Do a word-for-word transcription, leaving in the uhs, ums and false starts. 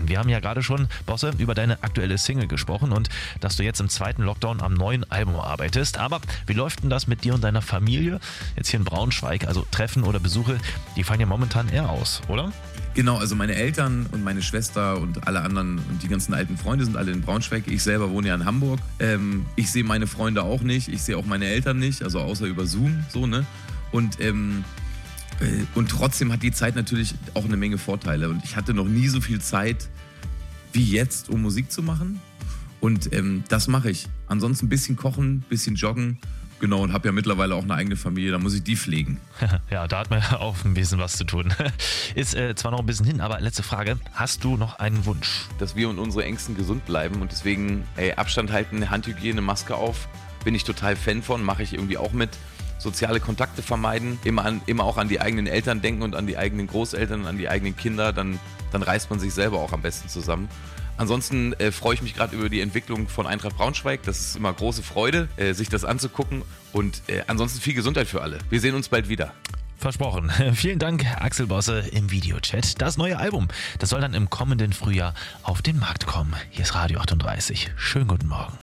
Wir haben ja gerade schon, Bosse, über deine aktuelle Single gesprochen und dass du jetzt im zweiten Lockdown am neuen Album arbeitest. Aber wie läuft denn das mit dir und deiner Familie jetzt hier in Braunschweig? Also Treffen oder Besuche, die fallen ja momentan eher aus, oder? Genau, also meine Eltern und meine Schwester und alle anderen und die ganzen alten Freunde sind alle in Braunschweig. Ich selber wohne ja in Hamburg. Ähm, ich sehe meine Freunde auch nicht, ich sehe auch meine Eltern nicht, also außer über Zoom, so, ne? Und, ähm, äh, und trotzdem hat die Zeit natürlich auch eine Menge Vorteile. Und ich hatte noch nie so viel Zeit wie jetzt, um Musik zu machen. Und ähm, das mache ich. Ansonsten ein bisschen kochen, ein bisschen joggen. Genau, und habe ja mittlerweile auch eine eigene Familie, da muss ich die pflegen. Ja, da hat man ja auch ein bisschen was zu tun. Ist äh, zwar noch ein bisschen hin, aber letzte Frage. Hast du noch einen Wunsch? Dass wir und unsere Ängsten gesund bleiben und deswegen ey, Abstand halten, Handhygiene, Maske auf, bin ich total Fan von, mache ich irgendwie auch mit. Soziale Kontakte vermeiden, immer, an, immer auch an die eigenen Eltern denken und an die eigenen Großeltern, an die eigenen Kinder, dann, dann reißt man sich selber auch am besten zusammen. Ansonsten äh, freue ich mich gerade über die Entwicklung von Eintracht Braunschweig. Das ist immer große Freude, äh, sich das anzugucken. Und äh, ansonsten viel Gesundheit für alle. Wir sehen uns bald wieder. Versprochen. Vielen Dank, Axel Bosse im Videochat. Das neue Album, das soll dann im kommenden Frühjahr auf den Markt kommen. Hier ist Radio achtunddreißig. Schönen guten Morgen.